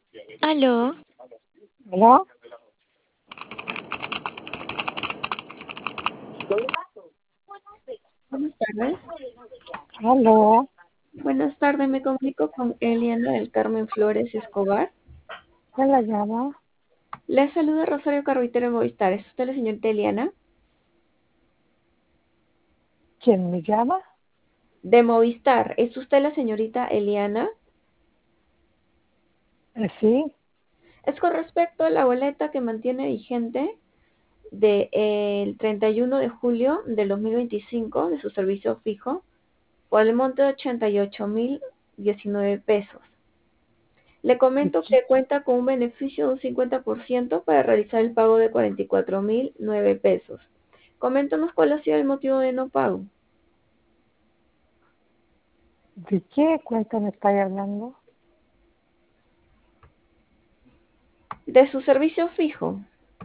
Aló, ¿Aló? Buenas tardes. ¿Aló? Buenas tardes, me comunico con Eliana del Carmen Flores Escobar. ¿Quién la llama? Le saluda Rosario Carvitero de Movistar. ¿Es usted la señorita Eliana? ¿Quién me llama? De Movistar. ¿Es usted la señorita Eliana? Sí, Es con respecto a la boleta que mantiene vigente del 31 de julio del 2025 de su servicio fijo por el monto de 88.019 pesos. Le ¿de comento qué? que cuenta con un beneficio de un 50% para realizar el pago de 44.009 pesos. Coméntanos cuál ha sido el motivo de no pago. ¿De qué cuenta me estáis hablando? De su servicio fijo,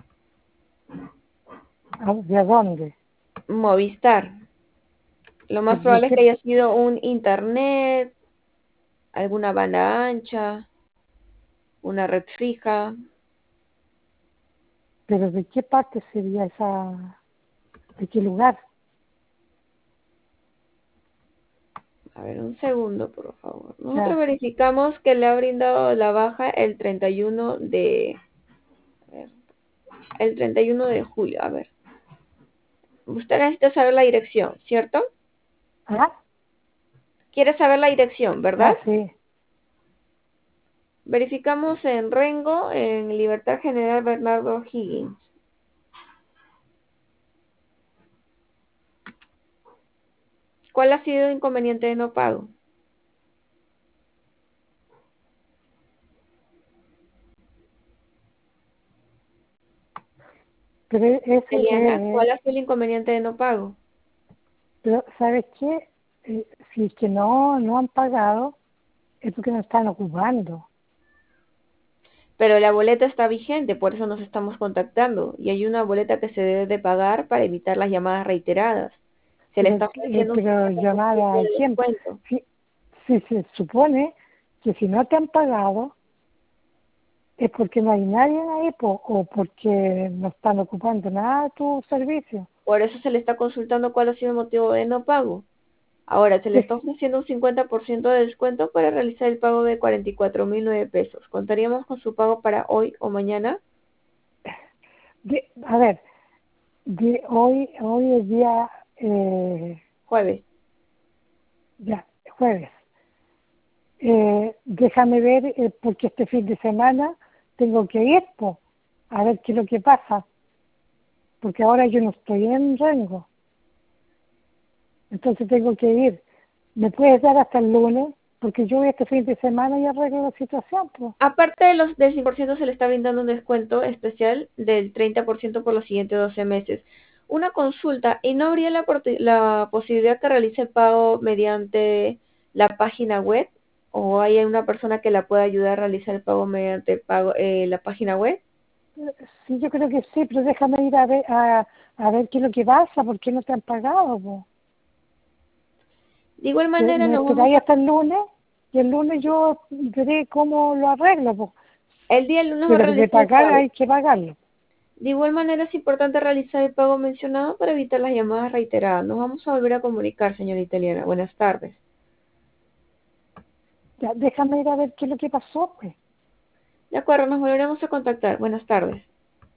¿De dónde? Movistar. Lo más ¿De probable es qué? que haya sido un internet, alguna banda ancha, una red fija. ¿Pero de qué parte sería esa? ¿De qué lugar? A ver, un segundo, por favor. Nosotros Ya, verificamos que le ha brindado la baja el 31 de, a ver, el 31 de julio. A ver, usted necesita saber la dirección, ¿cierto? ah, Quiere saber la dirección, ¿verdad? sí, Verificamos en Rengo, en Libertad General Bernardo Higgins. ¿Cuál ha sido el inconveniente de no pago? pero Eliana, ¿cuál ha sido el inconveniente de no pago? pero ¿sabes qué? Si es que no han pagado, es porque no están ocupando. Pero la boleta está vigente, por eso nos estamos contactando. Y hay una boleta que se debe de pagar para evitar las llamadas reiteradas. Se le está ofreciendo un Pero 50% llamada a de quién? descuento. Si se supone que si no te han pagado, es porque no hay nadie ahí o porque no están ocupando nada de tu servicio. Por eso se le está consultando cuál ha sido el motivo de no pago. Ahora, se le De- está ofreciendo un 50% de descuento para realizar el pago de 44.009 pesos. ¿Contaríamos con su pago para hoy o mañana? a ver, hoy es día Jueves. ya, jueves. Déjame ver, porque este fin de semana tengo que ir, po, a ver qué es lo que pasa, porque ahora yo no estoy en Rengo, entonces tengo que ir. ¿Me puedes dar hasta el lunes? Porque yo voy este fin de semana y arreglo la situación, pues. Aparte del 5% se le está brindando un descuento especial del 30% por los siguientes 12 meses. Una consulta, ¿y no habría la posibilidad que realice el pago mediante la página web? ¿O hay una persona que la pueda ayudar a realizar el pago mediante la página web? Sí, yo creo que sí, pero déjame ir a ver qué es lo que pasa, por qué no te han pagado, po. De igual manera, Me nos vamos esperáis a, hasta el lunes y el lunes yo veré cómo lo arreglo, po. el día lunes va a Pero de realizar el pagar pago. hay que pagarlo. De igual manera, es importante realizar el pago mencionado para evitar las llamadas reiteradas. Nos vamos a volver a comunicar, señorita Eliana. Buenas tardes. Ya, déjame ir a ver qué es lo que pasó, pues. De acuerdo, nos volveremos a contactar. Buenas tardes.